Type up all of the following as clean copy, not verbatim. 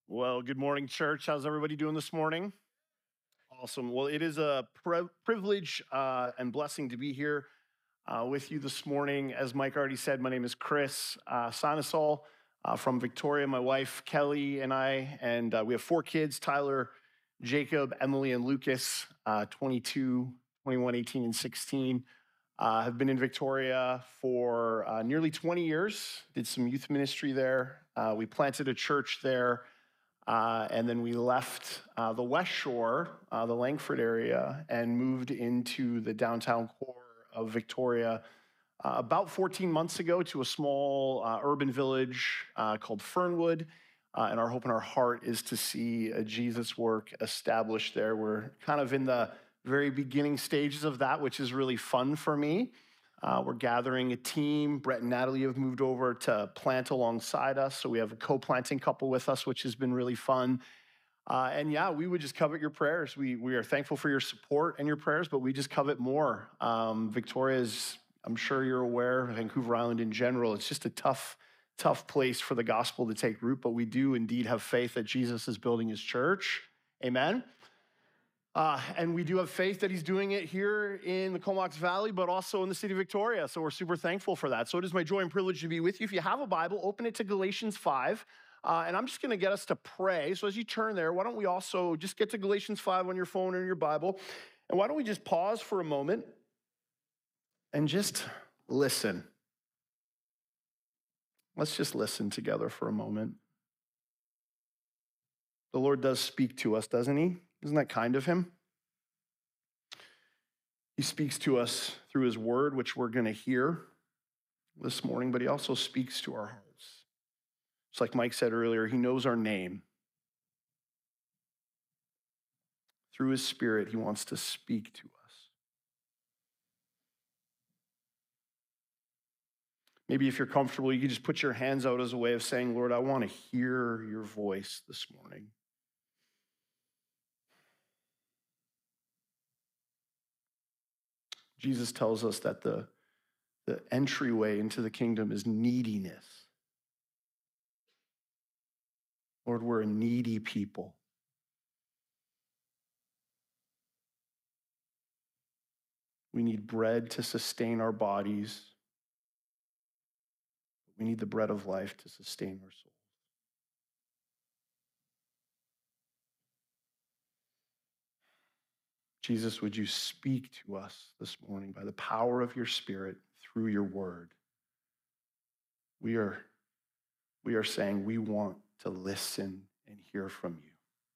Well, good morning, church. How's everybody doing this morning? Awesome. Well, it is a privilege and blessing to be here with you this morning. As Mike already said, my name is Chris Sanisol from Victoria. My wife, Kelly, and I, and we have 4 kids, Tyler, Jacob, Emily, and Lucas, 22, 21, 18, and 16. Have been in Victoria for nearly 20 years, did some youth ministry there. We planted a church there. And then we left the West Shore, the Langford area, and moved into the downtown core of Victoria about 14 months ago to a small urban village called Fernwood. And our hope and our heart is to see a Jesus work established there. We're kind of in the very beginning stages of that, which is really fun for me. We're gathering a team. Brett and Natalie have moved over to plant alongside us. So we have a co-planting couple with us, which has been really fun. And yeah, we would just covet your prayers. We are thankful for your support and your prayers, but we just covet more. Victoria's, I'm sure you're aware, Vancouver Island in general, it's just a tough place for the gospel to take root, but we do indeed have faith that Jesus is building his church. Amen. And we do have faith that he's doing it here in the Comox Valley, but also in the city of Victoria. So we're super thankful for that. So it is my joy and privilege to be with you. If you have a Bible, open it to Galatians 5. And I'm just going to get us to pray. So as you turn there, why don't we also just get to Galatians 5 on your phone or your Bible? And why don't we just pause for a moment and just listen? Let's just listen together for a moment. The Lord does speak to us, doesn't he? Isn't that kind of him? He speaks to us through his word, which we're going to hear this morning, but he also speaks to our hearts. Just like Mike said earlier, he knows our name. Through his spirit, he wants to speak to us. Maybe if you're comfortable, you can just put your hands out as a way of saying, Lord, I want to hear your voice this morning. Jesus tells us that the entryway into the kingdom is neediness. Lord, we're a needy people. We need bread to sustain our bodies. We need the bread of life to sustain our souls. Jesus, would you speak to us this morning by the power of your Spirit through your word? We are saying we want to listen and hear from you.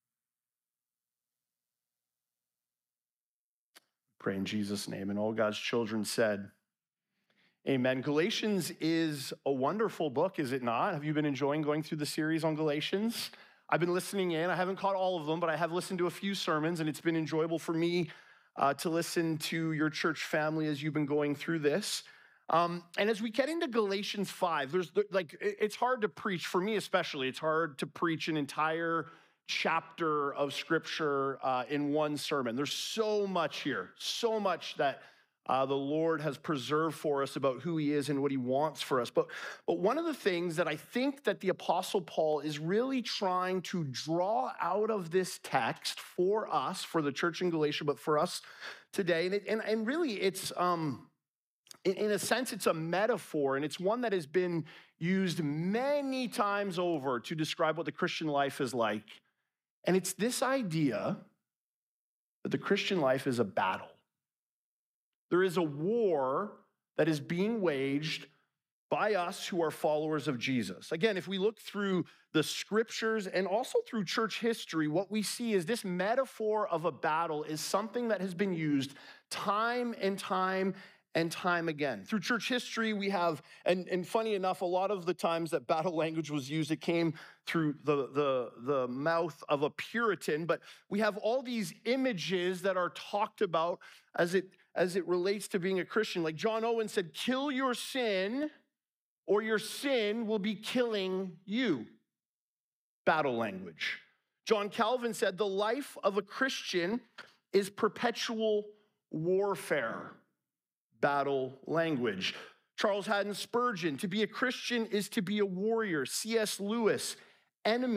Pray in Jesus' name. And all God's children said, amen. Galatians is a wonderful book, is it not? Have you been enjoying going through the series on Galatians? I've been listening in. I haven't caught all of them, but I have listened to a few sermons, and it's been enjoyable for me to listen to your church family as you've been going through this. And as we get into Galatians 5, it's hard to preach, for me especially, it's hard to preach an entire chapter of scripture in one sermon. There's so much here, so much that the Lord has preserved for us about who he is and what he wants for us. But one of the things that I think that the Apostle Paul is really trying to draw out of this text for us, for the church in Galatia, but for us today, and really it's, in a sense, it's a metaphor, and it's one that has been used many times over to describe what the Christian life is like. And it's this idea that the Christian life is a battle. There is a war that is being waged by us who are followers of Jesus. Again, if we look through the scriptures and also through church history, what we see is this metaphor of a battle is something that has been used time and time and time again. Through church history, we have, and funny enough, a lot of the times that battle language was used, it came through the mouth of a Puritan, but we have all these images that are talked about as it relates to being a Christian. Like John Owen said, kill your sin or your sin will be killing you. Battle language. John Calvin said, the life of a Christian is perpetual warfare. Battle language. Charles Haddon Spurgeon, to be a Christian is to be a warrior. C.S. Lewis, enemy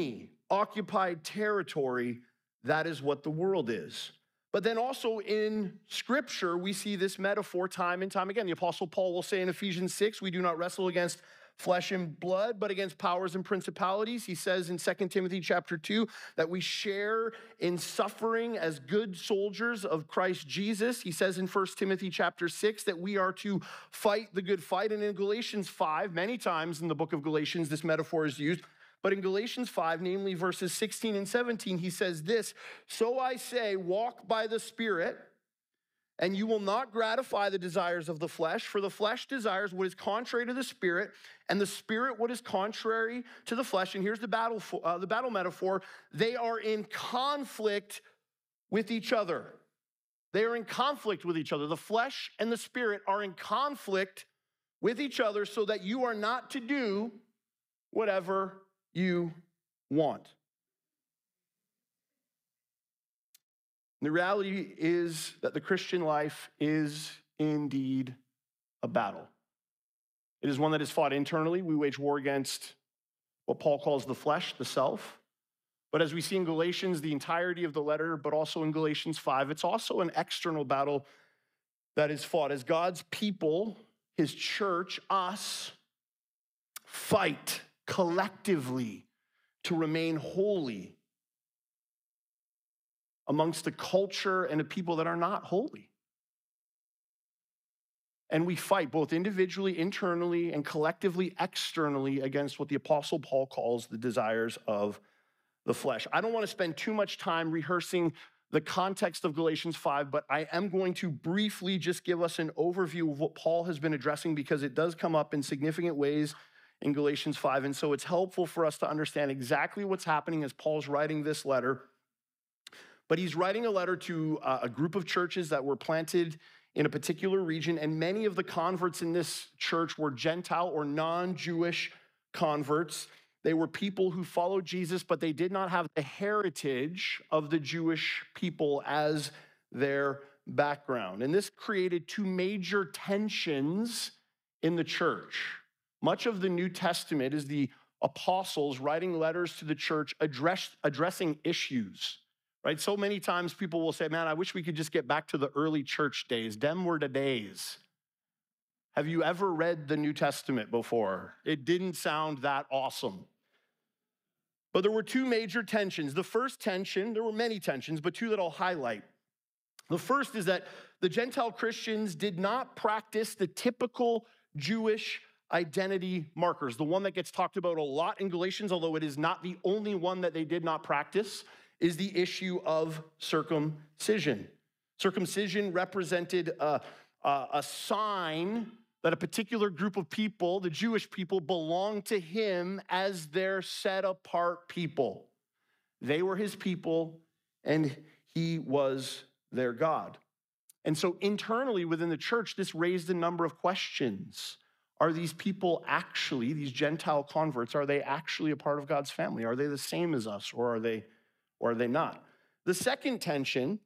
occupied territory. That is what the world is. But then also in Scripture, we see this metaphor time and time again. The Apostle Paul will say in Ephesians 6, we do not wrestle against flesh and blood, but against powers and principalities. He says in 2 Timothy chapter 2 that we share in suffering as good soldiers of Christ Jesus. He says in 1 Timothy chapter 6 that we are to fight the good fight. And in Galatians 5, many times in the book of Galatians, this metaphor is used. But in Galatians 5, namely verses 16 and 17, he says this, "So I say, walk by the Spirit, and you will not gratify the desires of the flesh, for the flesh desires what is contrary to the Spirit, and the Spirit what is contrary to the flesh." And here's the battle metaphor. They are in conflict with each other. They are in conflict with each other. The flesh and the Spirit are in conflict with each other so that you are not to do whatever you want. The reality is that the Christian life is indeed a battle. It is one that is fought internally. We wage war against what Paul calls the flesh, the self. But as we see in Galatians, the entirety of the letter, but also in Galatians 5, it's also an external battle that is fought as God's people, his church, us, fight collectively to remain holy amongst a culture and a people that are not holy. And we fight both individually, internally, and collectively, externally against what the Apostle Paul calls the desires of the flesh. I don't want to spend too much time rehearsing the context of Galatians 5, but I am going to briefly just give us an overview of what Paul has been addressing because it does come up in significant ways in Galatians 5. And so it's helpful for us to understand exactly what's happening as Paul's writing this letter. But he's writing a letter to a group of churches that were planted in a particular region, and many of the converts in this church were Gentile or non-Jewish converts. They were people who followed Jesus, but they did not have the heritage of the Jewish people as their background. And this created two major tensions in the church. Much of the New Testament is the apostles writing letters to the church addressing issues. Right? So many times people will say, man, I wish we could just get back to the early church days. Them were the days. Have you ever read the New Testament before? It didn't sound that awesome. But there were two major tensions. The first tension, there were many tensions, but two that I'll highlight. The first is that the Gentile Christians did not practice the typical Jewish identity markers. The one that gets talked about a lot in Galatians, although it is not the only one that they did not practice, is the issue of circumcision. Circumcision represented a sign that a particular group of people, the Jewish people, belonged to him as their set-apart people. They were his people, and he was their God. And so internally within the church, this raised a number of questions. Are these people actually, these Gentile converts, are they actually a part of God's family? Are they the same as us, or are they not? The second tension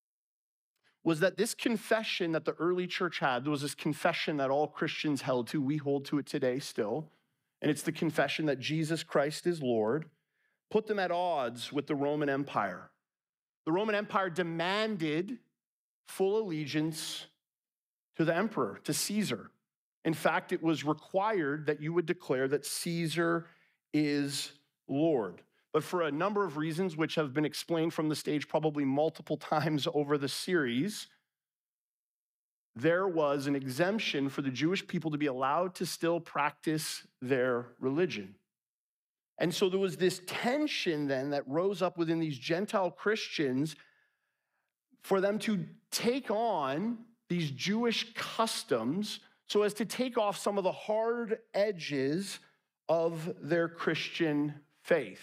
was that this confession that the early church had, there was this confession that all Christians held to. We hold to it today still. And it's the confession that Jesus Christ is Lord, put them at odds with the Roman Empire. The Roman Empire demanded full allegiance to the emperor, to Caesar. In fact, it was required that you would declare that Caesar is Lord. But for a number of reasons, which have been explained from the stage probably multiple times over the series, there was an exemption for the Jewish people to be allowed to still practice their religion. And so there was this tension then that rose up within these Gentile Christians for them to take on these Jewish customs so as to take off some of the hard edges of their Christian faith.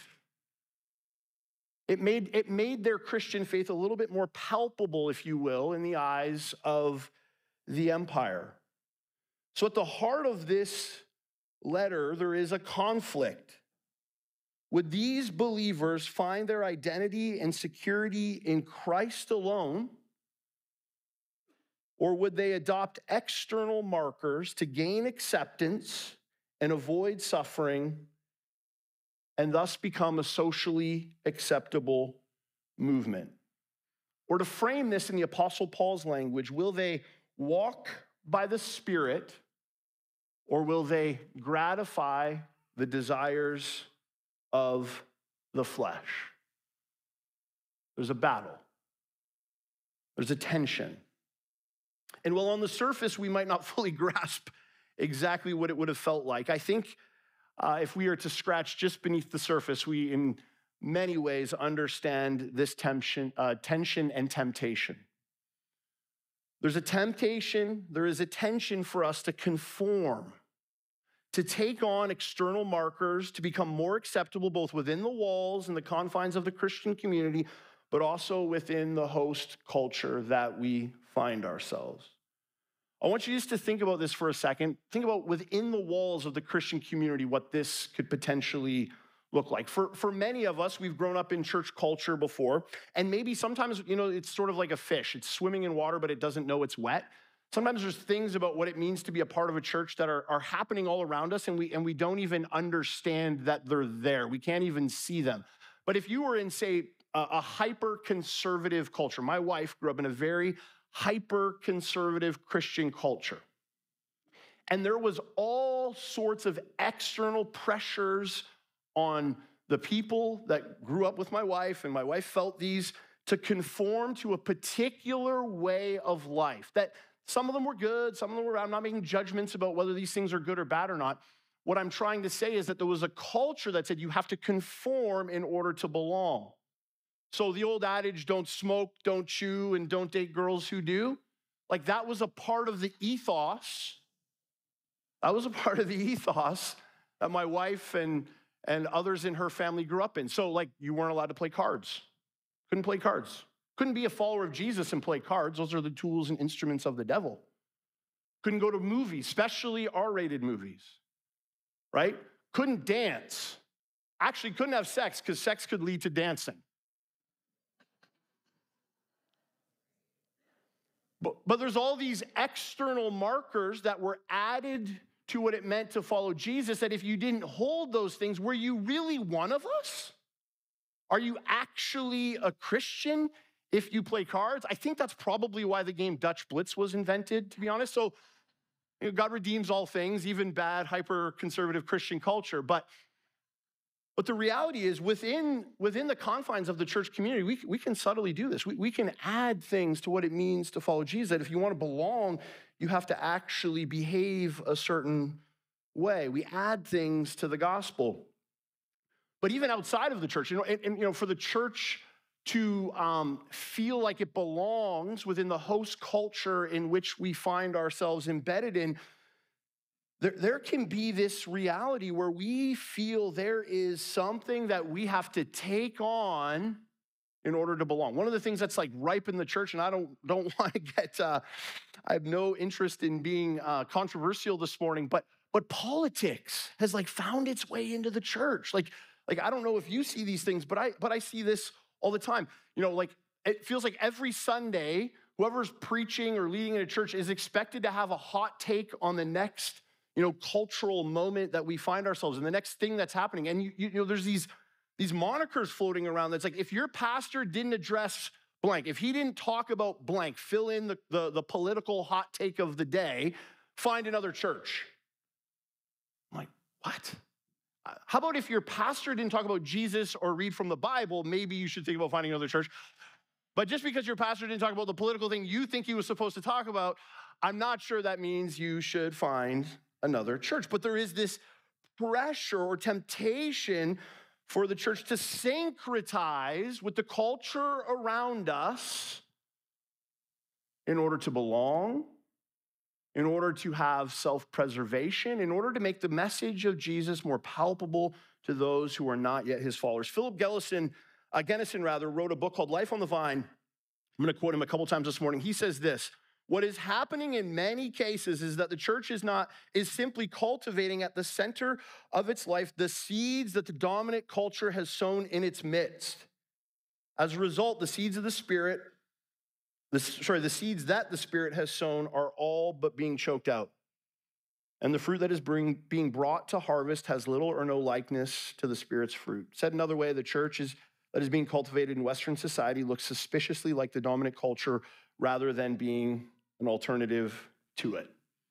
It made their Christian faith a little bit more palpable, if you will, in the eyes of the empire. So at the heart of this letter, there is a conflict. Would these believers find their identity and security in Christ alone, or would they adopt external markers to gain acceptance and avoid suffering and thus become a socially acceptable movement? Or to frame this in the Apostle Paul's language, will they walk by the Spirit, or will they gratify the desires of the flesh? There's a battle. There's a tension. And while on the surface, we might not fully grasp exactly what it would have felt like, I think if we are to scratch just beneath the surface, we in many ways understand this tension and temptation. There's a temptation, there is a tension for us to conform, to take on external markers, to become more acceptable both within the walls and the confines of the Christian community, but also within the host culture that we find ourselves. I want you just to think about this for a second. Think about within the walls of the Christian community what this could potentially look like. For many of us, we've grown up in church culture before, and maybe sometimes, it's sort of like a fish. It's swimming in water, but it doesn't know it's wet. Sometimes there's things about what it means to be a part of a church that are happening all around us, and we don't even understand that they're there. We can't even see them. But if you were in, say, a hyper-conservative culture, my wife grew up in a very hyper-conservative Christian culture, and there was all sorts of external pressures on the people that grew up with my wife, and my wife felt these, to conform to a particular way of life. That some of them were good, some of them were, I'm not making judgments about whether these things are good or bad or not. What I'm trying to say is that there was a culture that said you have to conform in order to belong. So the old adage, don't smoke, don't chew, and don't date girls who do, like that was a part of the ethos. That was a part of the ethos that my wife and others in her family grew up in. So like you weren't allowed to play cards. Couldn't play cards. Couldn't be a follower of Jesus and play cards. Those are the tools and instruments of the devil. Couldn't go to movies, especially R-rated movies, right? Couldn't dance. Actually couldn't have sex because sex could lead to dancing. But there's all these external markers that were added to what it meant to follow Jesus, that if you didn't hold those things, were you really one of us? Are you actually a Christian if you play cards? I think that's probably why the game Dutch Blitz was invented, to be honest. So God redeems all things, even bad, hyper-conservative Christian culture. But the reality is within the confines of the church community, we can subtly do this. We can add things to what it means to follow Jesus. That if you want to belong, you have to actually behave a certain way. We add things to the gospel. But even outside of the church, for the church to feel like it belongs within the host culture in which we find ourselves embedded in, there can be this reality where we feel there is something that we have to take on in order to belong. One of the things that's like ripe in the church, and I don't want to get, I have no interest in being controversial this morning, but politics has like found its way into the church. Like I don't know if you see these things, but I see this all the time. It feels like every Sunday, whoever's preaching or leading in a church is expected to have a hot take on the next cultural moment that we find ourselves in, the next thing that's happening. And there's these monikers floating around that's like, if your pastor didn't address blank, if he didn't talk about blank, fill in the political hot take of the day, find another church. I'm like, what? How about if your pastor didn't talk about Jesus or read from the Bible, maybe you should think about finding another church. But just because your pastor didn't talk about the political thing you think he was supposed to talk about, I'm not sure that means you should find another church. But there is this pressure or temptation for the church to syncretize with the culture around us in order to belong, in order to have self-preservation, in order to make the message of Jesus more palpable to those who are not yet his followers. Philip Gennison wrote a book called Life on the Vine. I'm going to quote him a couple times this morning. He says this: what is happening in many cases is that the church is simply cultivating at the center of its life the seeds that the dominant culture has sown in its midst. As a result, the seeds that the Spirit has sown are all but being choked out. And the fruit that is being brought to harvest has little or no likeness to the Spirit's fruit. Said another way, the church that is being cultivated in Western society looks suspiciously like the dominant culture rather than being an alternative to it.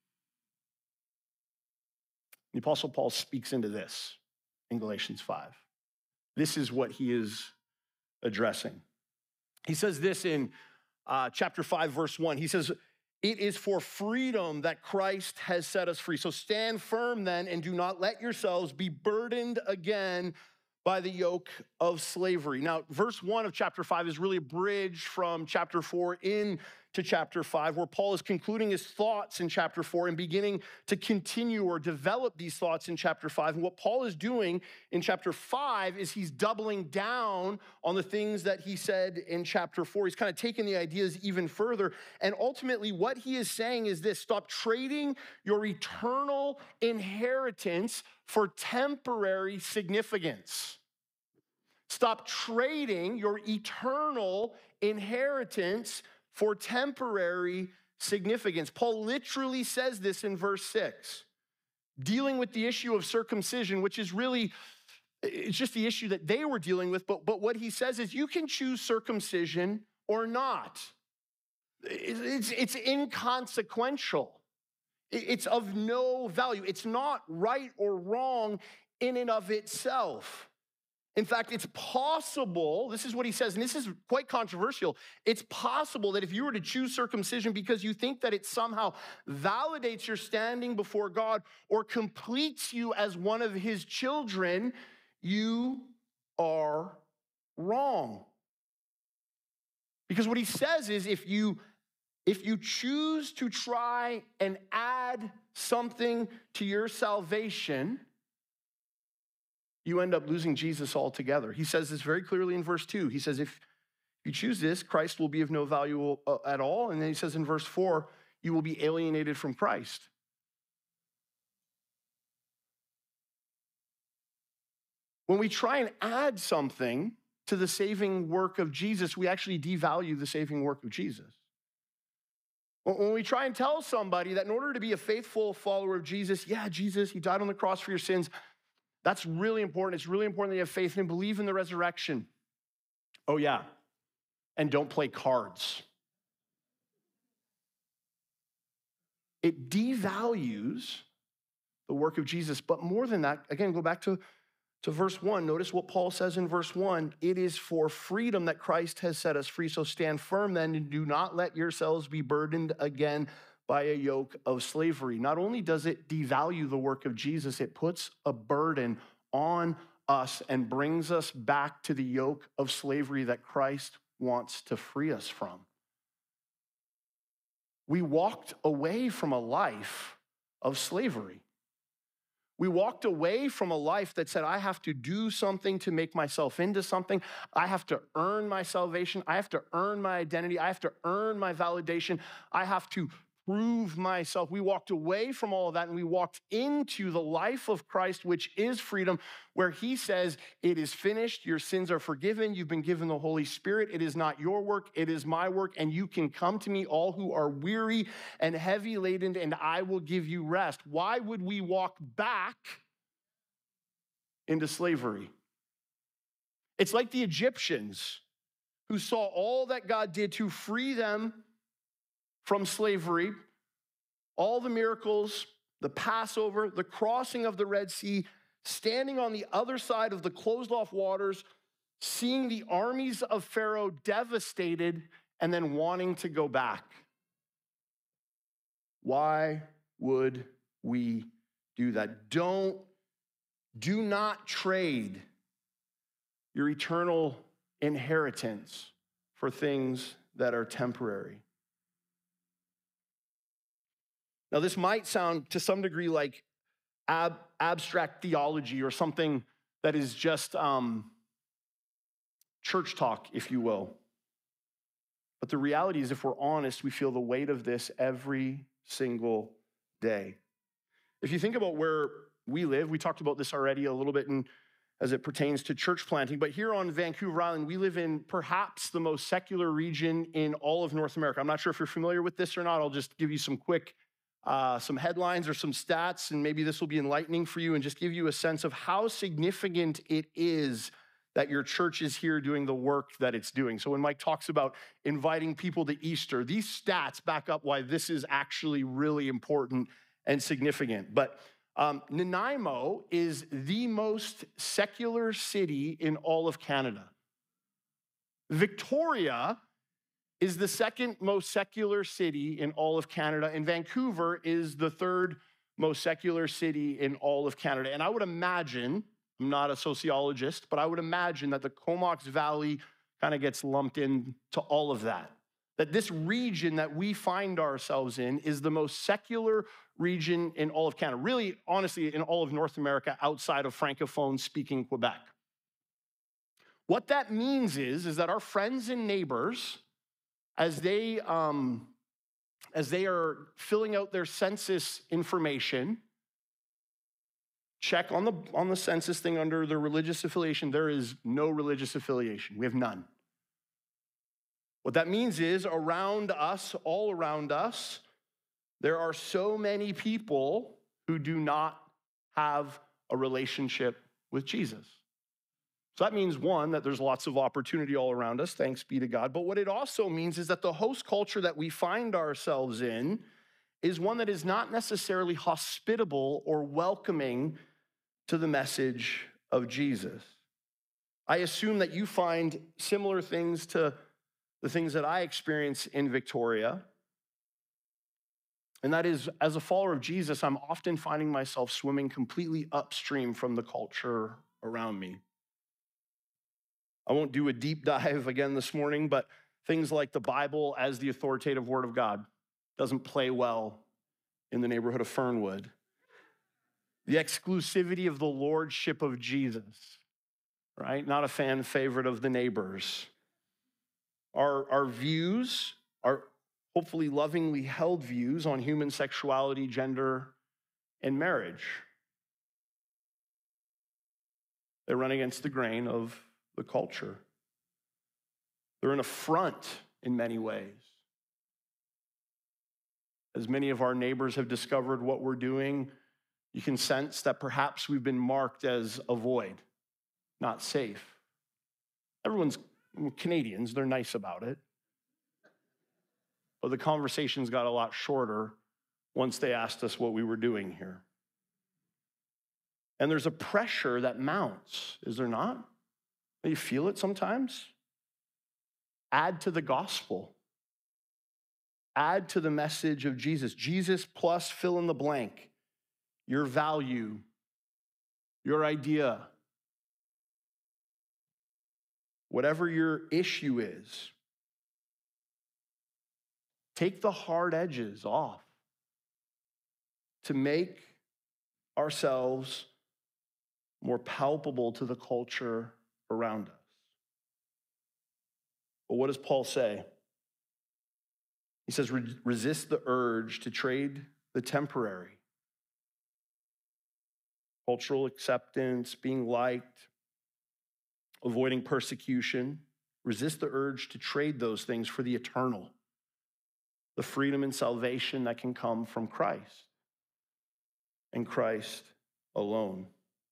The Apostle Paul speaks into this in Galatians 5. This is what he is addressing. He says this in chapter 5, verse 1. He says, "It is for freedom that Christ has set us free. So stand firm then, and do not let yourselves be burdened again by the yoke of slavery." Now, verse 1 of chapter 5 is really a bridge from chapter 4 into chapter 5, where Paul is concluding his thoughts in chapter 4 and beginning to continue or develop these thoughts in chapter 5. And what Paul is doing in chapter 5 is he's doubling down on the things that he said in chapter 4. He's kind of taking the ideas even further. And ultimately, what he is saying is this: stop trading your eternal inheritance for temporary significance. Stop trading your eternal inheritance for temporary significance. Paul literally says this in verse 6, dealing with the issue of circumcision, which is really, it's just the issue that they were dealing with. But what he says is you can choose circumcision or not. It's inconsequential. It's of no value. It's not right or wrong in and of itself. In fact, it's possible, this is what he says, and this is quite controversial. It's possible that if you were to choose circumcision because you think that it somehow validates your standing before God or completes you as one of his children, you are wrong. Because what he says is if you choose to try and add something to your salvation, you end up losing Jesus altogether. He says this very clearly in verse 2. He says, if you choose this, Christ will be of no value at all. And then he says in verse 4, you will be alienated from Christ. When we try and add something to the saving work of Jesus, we actually devalue the saving work of Jesus. When we try and tell somebody that in order to be a faithful follower of Jesus, yeah, Jesus, he died on the cross for your sins, that's really important. It's really important that you have faith and believe in the resurrection. Oh, yeah. And don't play cards. It devalues the work of Jesus. But more than that, again, go back to verse 1. Notice what Paul says in verse 1. It is for freedom that Christ has set us free. So stand firm then and do not let yourselves be burdened again by a yoke of slavery. Not only does it devalue the work of Jesus, it puts a burden on us and brings us back to the yoke of slavery that Christ wants to free us from. We walked away from a life of slavery. We walked away from a life that said, I have to do something to make myself into something. I have to earn my salvation. I have to earn my identity. I have to earn my validation. I have to prove myself. We walked away from all of that and we walked into the life of Christ, which is freedom, where he says, it is finished, your sins are forgiven, you've been given the Holy Spirit, it is not your work, it is my work, and you can come to me, all who are weary and heavy laden, and I will give you rest. Why would we walk back into slavery? It's like the Egyptians who saw all that God did to free them from slavery, all the miracles, the Passover, the crossing of the Red Sea, standing on the other side of the closed-off waters, seeing the armies of Pharaoh devastated, and then wanting to go back. Why would we do that? Do not trade your eternal inheritance for things that are temporary. Now, this might sound to some degree like abstract theology or something that is just church talk, if you will. But the reality is, if we're honest, we feel the weight of this every single day. If you think about where we live, we talked about this already a little bit as it pertains to church planting, but here on Vancouver Island, we live in perhaps the most secular region in all of North America. I'm not sure if you're familiar with this or not. I'll just give you some quick some headlines or some stats, and maybe this will be enlightening for you and just give you a sense of how significant it is that your church is here doing the work that it's doing. So when Mike talks about inviting people to Easter, these stats back up why this is actually really important and significant. But Nanaimo is the most secular city in all of Canada. Victoria is the second most secular city in all of Canada, and Vancouver is the third most secular city in all of Canada. And I would imagine, I'm not a sociologist, but I would imagine that the Comox Valley kind of gets lumped into all of that. That this region that we find ourselves in is the most secular region in all of Canada, really, honestly, in all of North America outside of Francophone-speaking Quebec. What that means is that our friends and neighbors, as they are filling out their census information, check on the census thing under the religious affiliation. There is no religious affiliation. We have none. What that means is around us, all around us, there are so many people who do not have a relationship with Jesus. So that means, one, that there's lots of opportunity all around us, thanks be to God. But what it also means is that the host culture that we find ourselves in is one that is not necessarily hospitable or welcoming to the message of Jesus. I assume that you find similar things to the things that I experience in Victoria. And that is, as a follower of Jesus, I'm often finding myself swimming completely upstream from the culture around me. I won't do a deep dive again this morning, but things like the Bible as the authoritative word of God doesn't play well in the neighborhood of Fernwood. The exclusivity of the lordship of Jesus, right? Not a fan favorite of the neighbors. Our views, our hopefully lovingly held views on human sexuality, gender, and marriage, they run against the grain of the culture. They're an affront in many ways. As many of our neighbors have discovered what we're doing, you can sense that perhaps we've been marked as avoid, not safe. Everyone's Canadians, they're nice about it. But the conversations got a lot shorter once they asked us what we were doing here. And there's a pressure that mounts, is there not? You feel it sometimes? Add to the gospel. Add to the message of Jesus. Jesus plus fill in the blank. Your value, your idea, whatever your issue is. Take the hard edges off to make ourselves more palpable to the culture around us. But what does Paul say? He says, resist the urge to trade the temporary. Cultural acceptance, being liked, avoiding persecution. Resist the urge to trade those things for the eternal, the freedom and salvation that can come from Christ and Christ alone.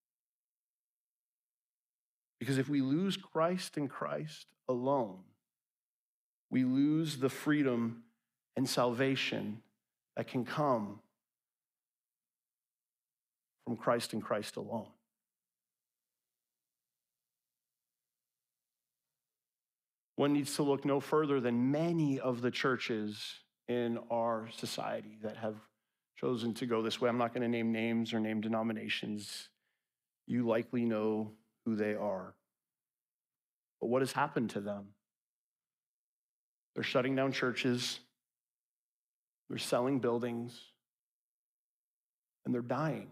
Because if we lose Christ and Christ alone, we lose the freedom and salvation that can come from Christ and Christ alone. One needs to look no further than many of the churches in our society that have chosen to go this way. I'm not going to name names or name denominations. You likely know who they are. But what has happened to them? They're shutting down churches, they're selling buildings, and they're dying.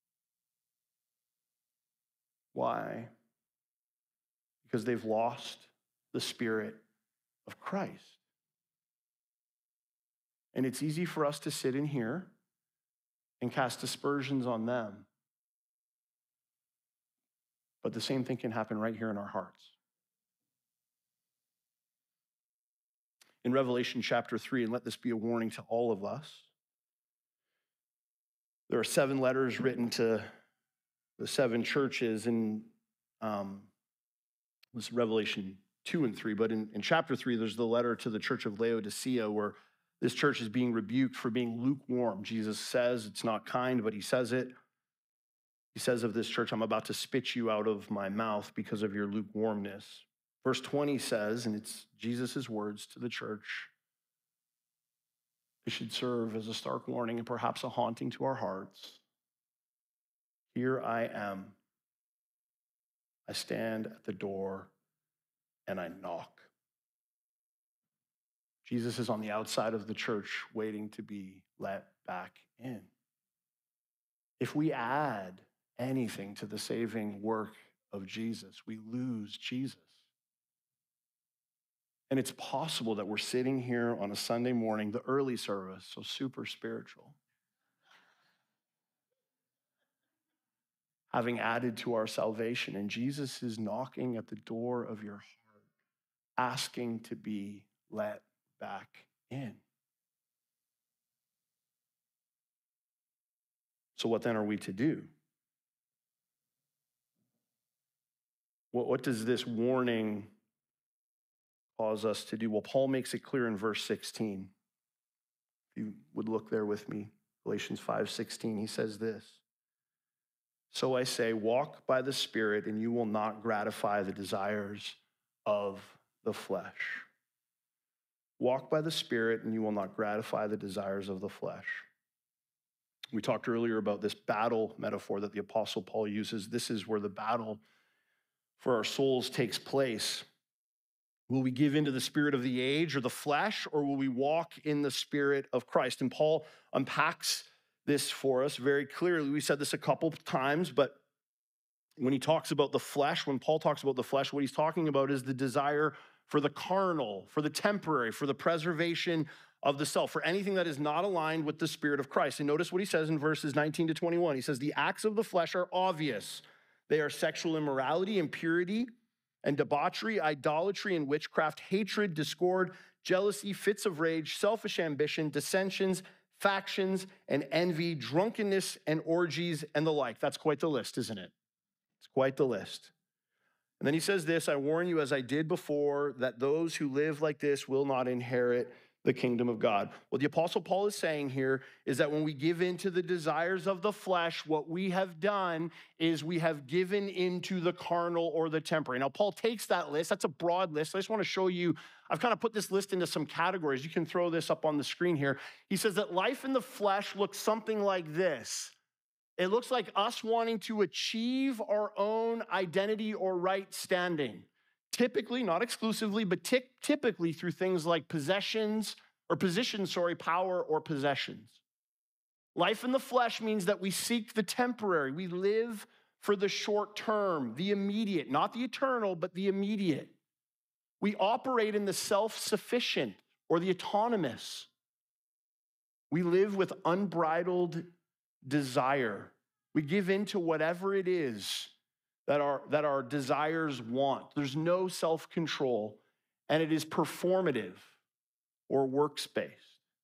Why? Because they've lost the Spirit of Christ. And it's easy for us to sit in here and cast aspersions on them. But the same thing can happen right here in our hearts. In Revelation chapter 3, and let this be a warning to all of us, There are 7 letters written to the 7 churches in this Revelation 2 and 3, but in chapter 3, there's the letter to the church of Laodicea where this church is being rebuked for being lukewarm. Jesus says it's not kind, but he says it. He says of this church, I'm about to spit you out of my mouth because of your lukewarmness. Verse 20 says, and it's Jesus' words to the church, it should serve as a stark warning and perhaps a haunting to our hearts. Here I am. I stand at the door and I knock. Jesus is on the outside of the church waiting to be let back in. If we add anything to the saving work of Jesus, we lose Jesus. And it's possible that we're sitting here on a Sunday morning, the early service, so super spiritual, having added to our salvation, and Jesus is knocking at the door of your heart, asking to be let back in. So what then are we to do? What does this warning cause us to do? Well, Paul makes it clear in verse 16. If you would look there with me, Galatians 5:16, he says this. So I say, walk by the Spirit, and you will not gratify the desires of the flesh. Walk by the Spirit, and you will not gratify the desires of the flesh. We talked earlier about this battle metaphor that the Apostle Paul uses. This is where the battle for our souls takes place. Will we give into the spirit of the age or the flesh, or will we walk in the Spirit of Christ? And Paul unpacks this for us very clearly. We said this a couple times, but when he talks about the flesh, when Paul talks about the flesh, what he's talking about is the desire for the carnal, for the temporary, for the preservation of the self, for anything that is not aligned with the Spirit of Christ. And notice what he says in verses 19 to 21. He says, the acts of the flesh are obvious. They are sexual immorality, impurity, and debauchery, idolatry and witchcraft, hatred, discord, jealousy, fits of rage, selfish ambition, dissensions, factions, and envy, drunkenness, and orgies, and the like. That's quite the list, isn't it? It's quite the list. And then he says this, I warn you, as I did before, that those who live like this will not inherit the kingdom of God. What the Apostle Paul is saying here is that when we give in to the desires of the flesh, what we have done is we have given into the carnal or the temporary. Now, Paul takes that list. That's a broad list. I just want to show you, I've kind of put this list into some categories. You can throw this up on the screen here. He says that life in the flesh looks something like this. It looks like us wanting to achieve our own identity or right standing. Typically, not exclusively, but typically through things like positions, power or possessions. Life in the flesh means that we seek the temporary. We live for the short term, the immediate, not the eternal, but the immediate. We operate in the self-sufficient or the autonomous. We live with unbridled desire. We give in to whatever it is that our desires want. There's no self-control, and it is performative or works-based.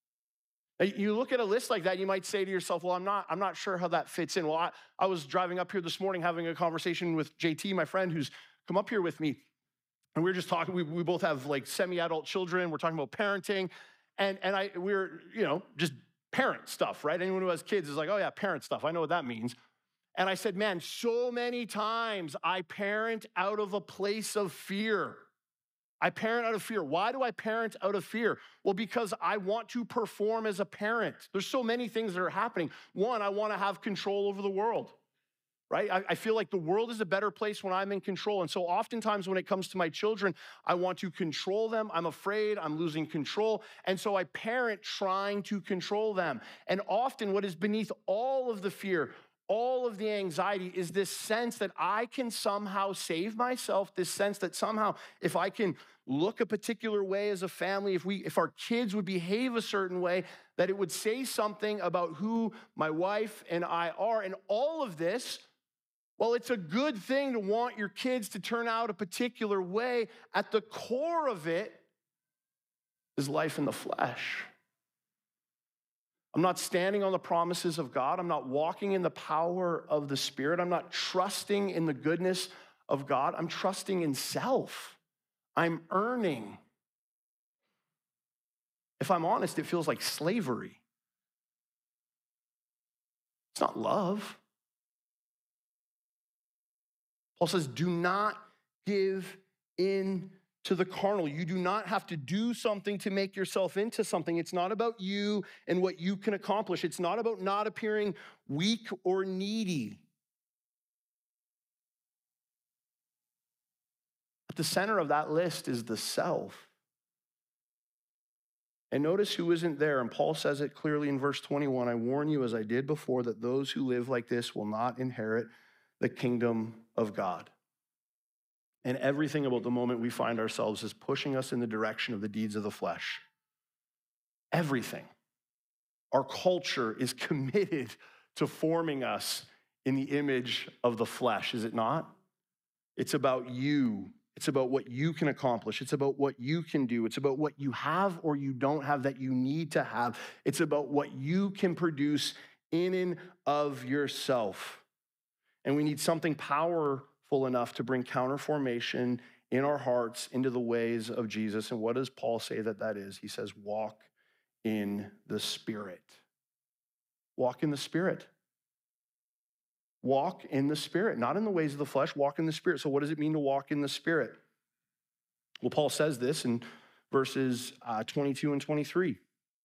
You look at a list like that, you might say to yourself, well, I'm not sure how that fits in. Well, I was driving up here this morning having a conversation with JT, my friend, who's come up here with me, and we were just talking. We both have like semi-adult children. We're talking about parenting, and we're just parent stuff, right? Anyone who has kids is like, oh yeah, parent stuff. I know what that means. And I said, man, so many times I parent out of a place of fear. I parent out of fear. Why do I parent out of fear? Well, because I want to perform as a parent. There's so many things that are happening. One, I want to have control over the world, right? I feel like the world is a better place when I'm in control. And so oftentimes when it comes to my children, I want to control them. I'm afraid I'm losing control. And so I parent trying to control them. And often what is beneath all of the fear, all of the anxiety is this sense that I can somehow save myself, this sense that somehow if I can look a particular way as a family, if our kids would behave a certain way, that it would say something about who my wife and I are. And all of this, well, it's a good thing to want your kids to turn out a particular way. At the core of it is life in the flesh. I'm not standing on the promises of God. I'm not walking in the power of the Spirit. I'm not trusting in the goodness of God. I'm trusting in self. I'm earning. If I'm honest, it feels like slavery. It's not love. Paul says, do not give in to the carnal. You do not have to do something to make yourself into something. It's not about you and what you can accomplish. It's not about not appearing weak or needy. At the center of that list is the self. And notice who isn't there. And Paul says it clearly in verse 21. I warn you, as I did before, that those who live like this will not inherit the kingdom of God. And everything about the moment we find ourselves is pushing us in the direction of the deeds of the flesh. Everything. Our culture is committed to forming us in the image of the flesh, is it not? It's about you. It's about what you can accomplish. It's about what you can do. It's about what you have or you don't have that you need to have. It's about what you can produce in and of yourself. And we need something powerful enough to bring counterformation in our hearts into the ways of Jesus. And what does Paul say that is? He says, walk in the Spirit. Walk in the Spirit. Walk in the Spirit, not in the ways of the flesh, walk in the Spirit. So what does it mean to walk in the Spirit? Well, Paul says this in verses 22 and 23.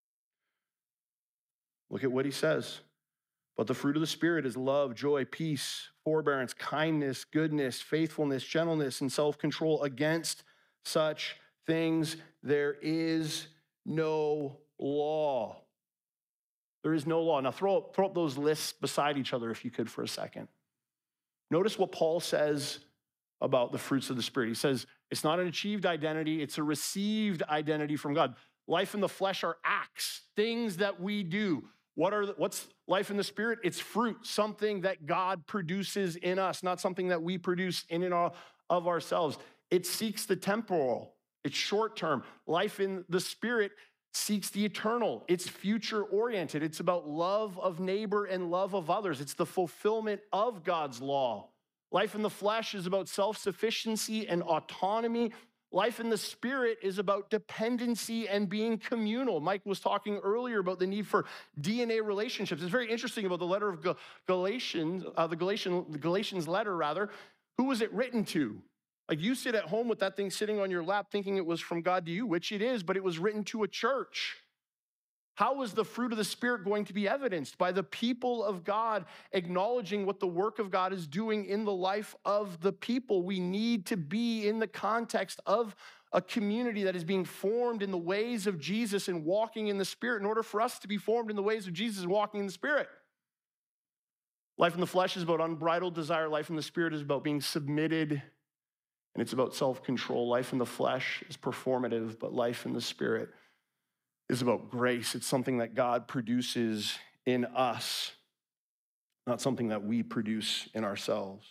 Look at what he says. But the fruit of the Spirit is love, joy, peace, forbearance, kindness, goodness, faithfulness, gentleness, and self-control. Against such things there is no law. There is no law. Now throw up those lists beside each other if you could for a second. Notice what Paul says about the fruits of the Spirit. He says it's not an achieved identity, it's a received identity from God. Life in the flesh are acts, things that we do. What's life in the Spirit? It's fruit, something that God produces in us, not something that we produce in and of ourselves. It seeks the temporal. It's short term. Life in the Spirit seeks the eternal. It's future oriented. It's about love of neighbor and love of others. It's the fulfillment of God's law. Life in the flesh is about self-sufficiency and autonomy. Life in the Spirit is about dependency and being communal. Mike was talking earlier about the need for DNA relationships. It's very interesting about the letter of Galatians, the Galatians letter rather. Who was it written to? Like you sit at home with that thing sitting on your lap thinking it was from God to you, which it is, but it was written to a church. How is the fruit of the Spirit going to be evidenced? By the people of God acknowledging what the work of God is doing in the life of the people. We need to be in the context of a community that is being formed in the ways of Jesus and walking in the Spirit in order for us to be formed in the ways of Jesus and walking in the Spirit. Life in the flesh is about unbridled desire. Life in the Spirit is about being submitted, and it's about self-control. Life in the flesh is performative, but life in the Spirit is about grace. It's something that God produces in us, not something that we produce in ourselves.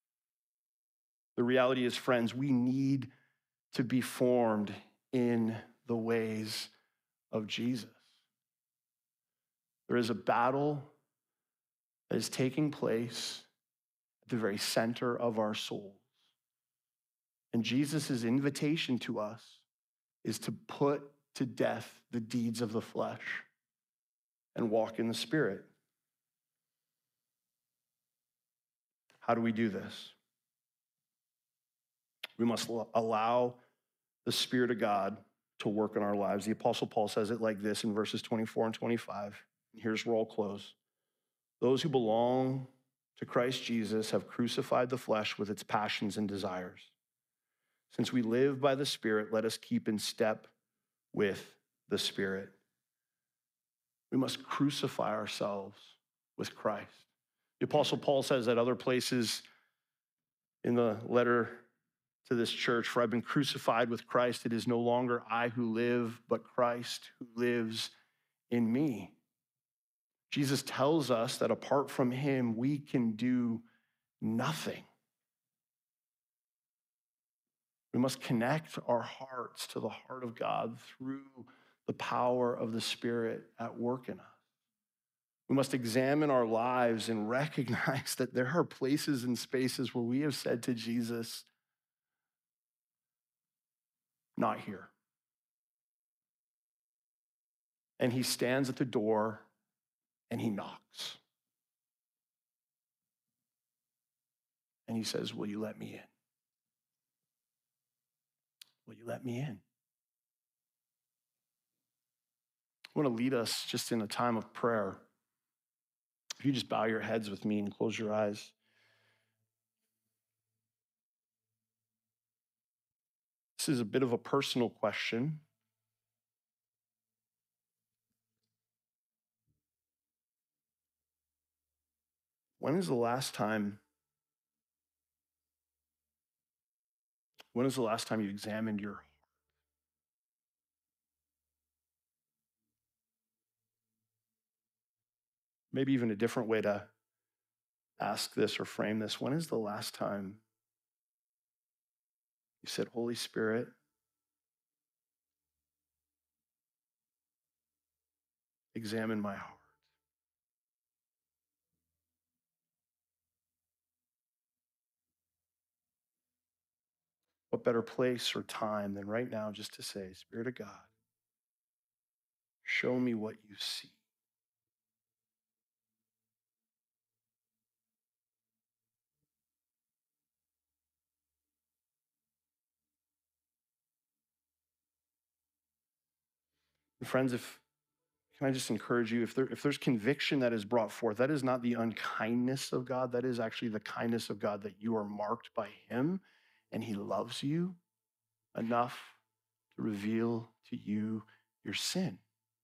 The reality is, friends, we need to be formed in the ways of Jesus. There is a battle that is taking place at the very center of our souls. And Jesus' invitation to us is to put to death the deeds of the flesh and walk in the Spirit. How do we do this? We must allow the Spirit of God to work in our lives. The Apostle Paul says it like this in verses 24 and 25. Here's where I'll close. Those who belong to Christ Jesus have crucified the flesh with its passions and desires. Since we live by the Spirit, let us keep in step with the Spirit. We must crucify ourselves with Christ. The Apostle Paul says at other places in the letter to this church, for I've been crucified with Christ. It is no longer I who live, but Christ who lives in me. Jesus tells us that apart from him, we can do nothing. We must connect our hearts to the heart of God through the power of the Spirit at work in us. We must examine our lives and recognize that there are places and spaces where we have said to Jesus, not here. And he stands at the door and he knocks. And he says, will you let me in? Will you let me in? I want to lead us just in a time of prayer. If you just bow your heads with me and close your eyes. This is a bit of a personal question. When is the last time you examined your heart? Maybe even a different way to ask this or frame this. When is the last time you said, Holy Spirit, examine my heart? What better place or time than right now just to say, Spirit of God, show me what you see. And friends, can I just encourage you, if there's conviction that is brought forth, that is not the unkindness of God, that is actually the kindness of God, that you are marked by him and he loves you enough to reveal to you your sin.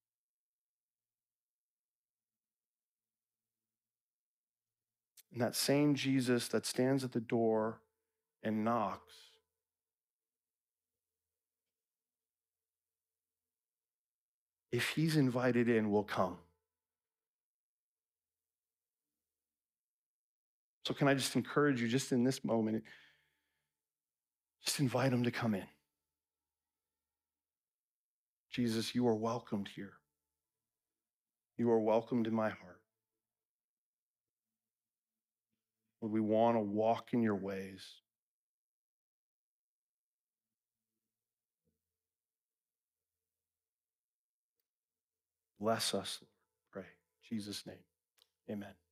And that same Jesus that stands at the door and knocks, if he's invited in, will come. So can I just encourage you, just in this moment, just invite him to come in. Jesus, you are welcomed here. You are welcomed in my heart. Lord, we want to walk in your ways. Bless us, Lord. Pray. In Jesus' name. Amen.